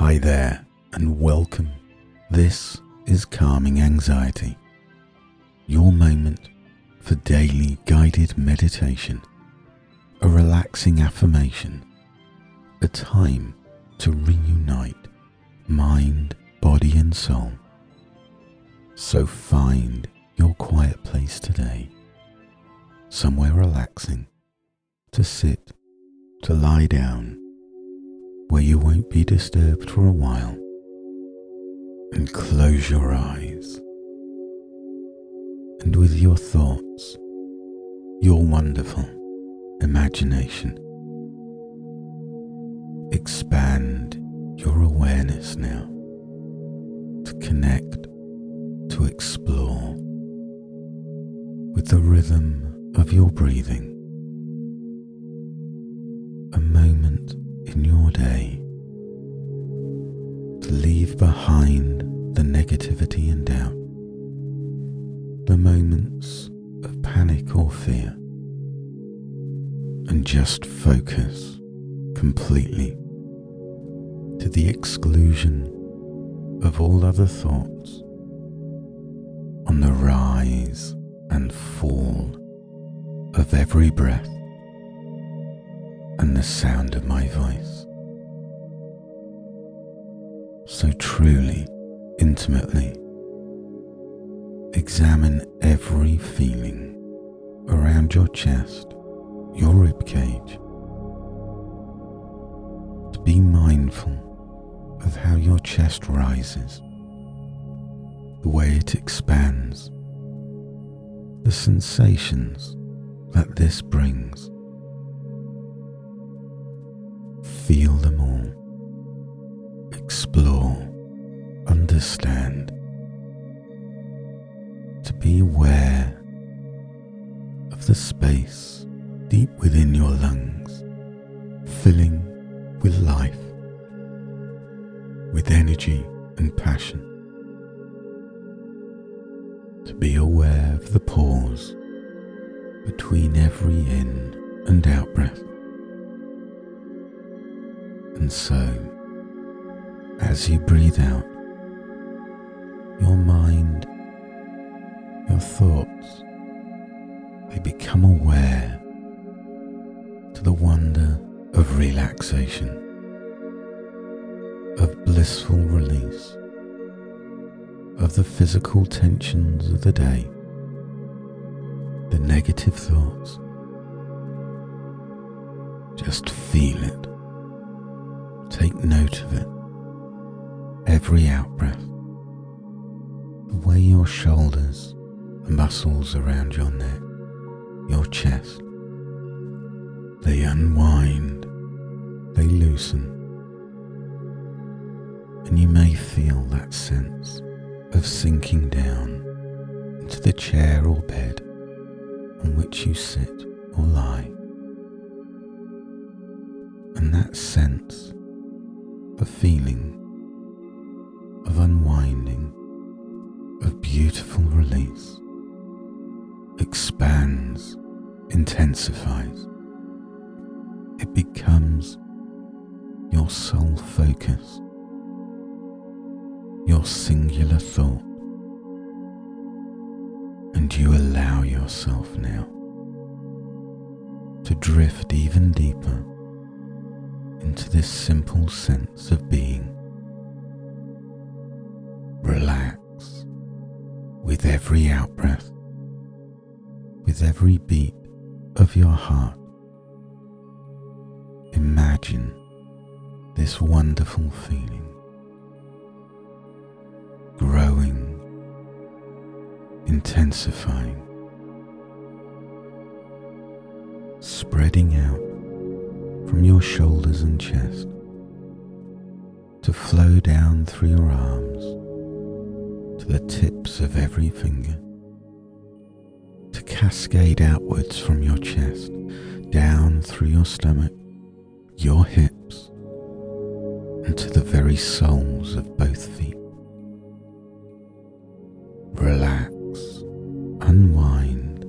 Hi there and welcome. This is Calming Anxiety, your moment for daily guided meditation, a relaxing affirmation, a time to reunite mind, body and soul. So find your quiet place today, somewhere relaxing, to sit, to lie down, where you won't be disturbed for a while, and close your eyes. And with your thoughts, your wonderful imagination, expand your awareness now to connect, to explore with the rhythm of your breathing. A moment in your day to leave behind the negativity and doubt, the moments of panic or fear, and just focus completely to the exclusion of all other thoughts on the rise and fall of every breath and the sound of my voice. So truly, intimately, examine every feeling around your chest, your ribcage. To be mindful of how your chest rises, the way it expands, the sensations that this brings. Feel them all. Explore. Understand. To be aware of the space deep within your lungs, filling with life, with energy and passion. To be aware of the pause between every in and out breath. And so, as you breathe out, your mind, your thoughts, they become aware to the wonder of relaxation, of blissful release, of the physical tensions of the day, the negative thoughts. Just feel it. Take note of it. Every out-breath, the way your shoulders, the muscles around your neck, your chest, they unwind, they loosen, and you may feel that sense of sinking down into the chair or bed on which you sit or lie. And that sense, the feeling of unwinding, of beautiful release, expands, intensifies. It becomes your sole focus, your singular thought, and you allow yourself now to drift even deeper into this simple sense of being. Relax with every out-breath, with every beat of your heart. Imagine this wonderful feeling growing, intensifying, spreading out from your shoulders and chest to flow down through your arms to the tips of every finger, to cascade outwards from your chest down through your stomach, your hips, and to the very soles of both feet. Relax, unwind,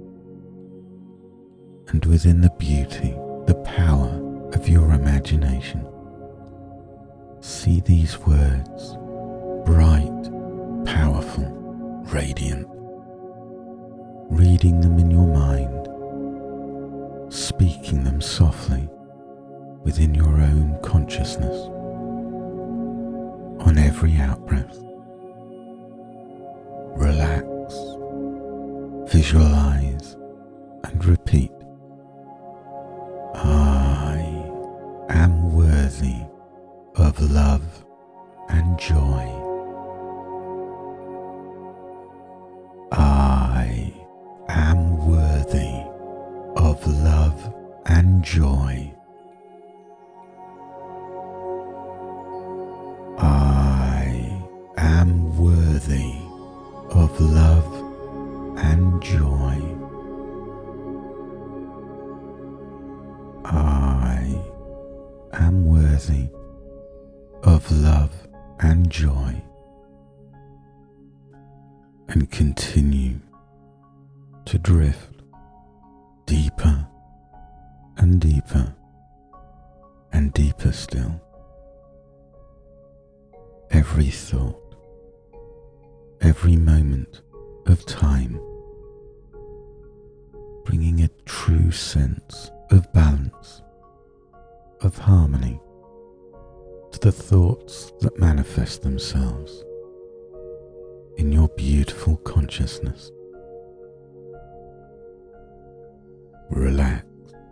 and within the beauty, the power of your imagination, See these words, bright, powerful, radiant, reading them in your mind, speaking them softly within your own consciousness on every out-breath. Relax, visualize, and repeat. I am worthy of love and joy. I am worthy of love and joy. I am worthy of love and joy. I am worthy of love and joy. And continue to drift deeper and deeper and deeper still. Every thought, every moment of time, bringing a true sense of balance, of harmony to the thoughts that manifest themselves in your beautiful consciousness. Relax,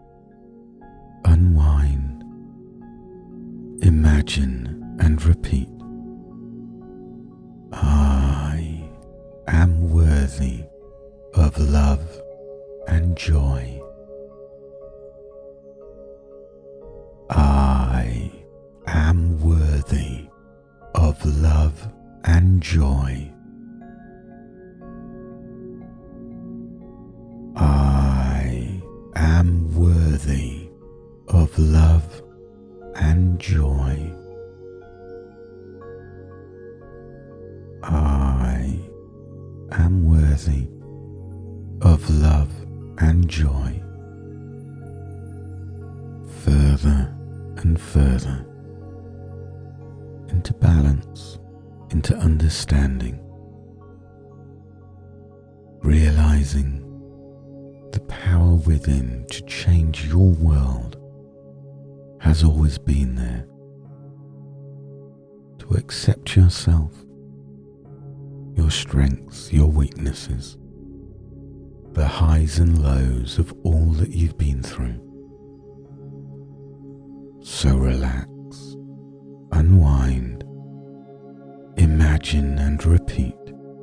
unwind, imagine and repeat. I am worthy of love and joy. I am worthy of love and joy. I am worthy of love and joy. I am worthy of love and joy. Further and further into balance, into understanding, realizing the power within to change your world has always been there. To accept yourself, your strengths, your weaknesses, the highs and lows of all that you've been through. So relax, unwind, imagine and repeat.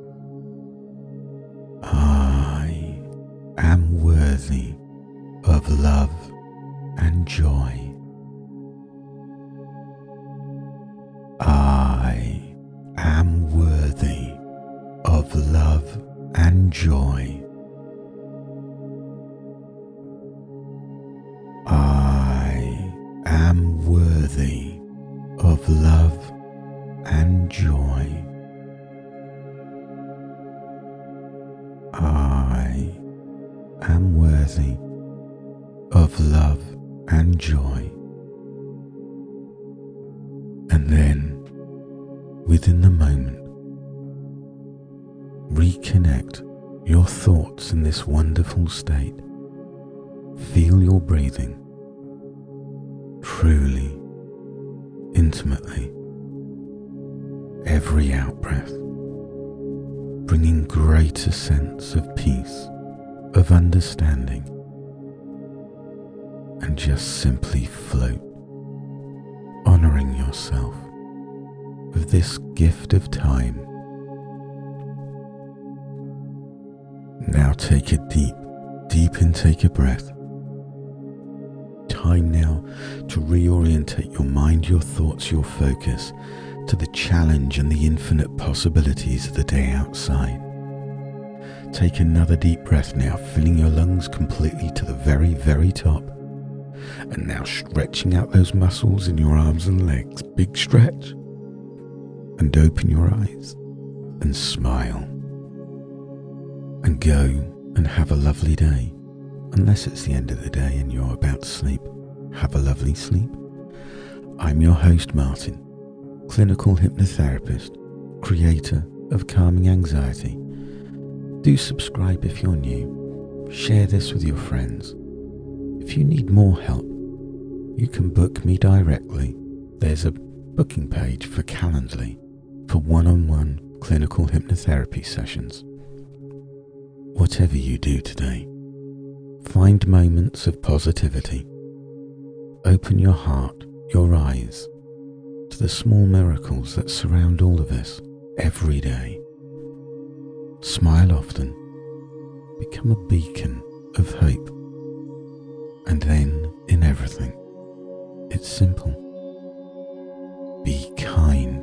I am worthy of love and joy. I am worthy of love and joy. I am worthy of love and joy. I am worthy of love and joy. And then, within the moment, reconnect your thoughts in this wonderful state. Feel your breathing truly, intimately, every out-breath, bringing greater sense of peace, of understanding, and just simply float, honoring yourself with this gift of time. Now take a deep intake of breath. Time now to reorientate your mind, your thoughts, your focus to the challenge and the infinite possibilities of the day outside. Take another deep breath now, filling your lungs completely to the very, very top. And now stretching out those muscles in your arms and legs. Big stretch. And open your eyes and smile. And go and have a lovely day. Unless it's the end of the day and you're about to sleep. Have a lovely sleep. I'm your host, Martin, clinical hypnotherapist, creator of Calming Anxiety. Do subscribe if you're new. Share this with your friends. If you need more help, you can book me directly. There's a booking page for Calendly for one-on-one clinical hypnotherapy sessions. Whatever you do today, find moments of positivity. Open your heart, your eyes, to the small miracles that surround all of us every day. Smile often. Become a beacon of hope. And then, in everything, it's simple. Be kind.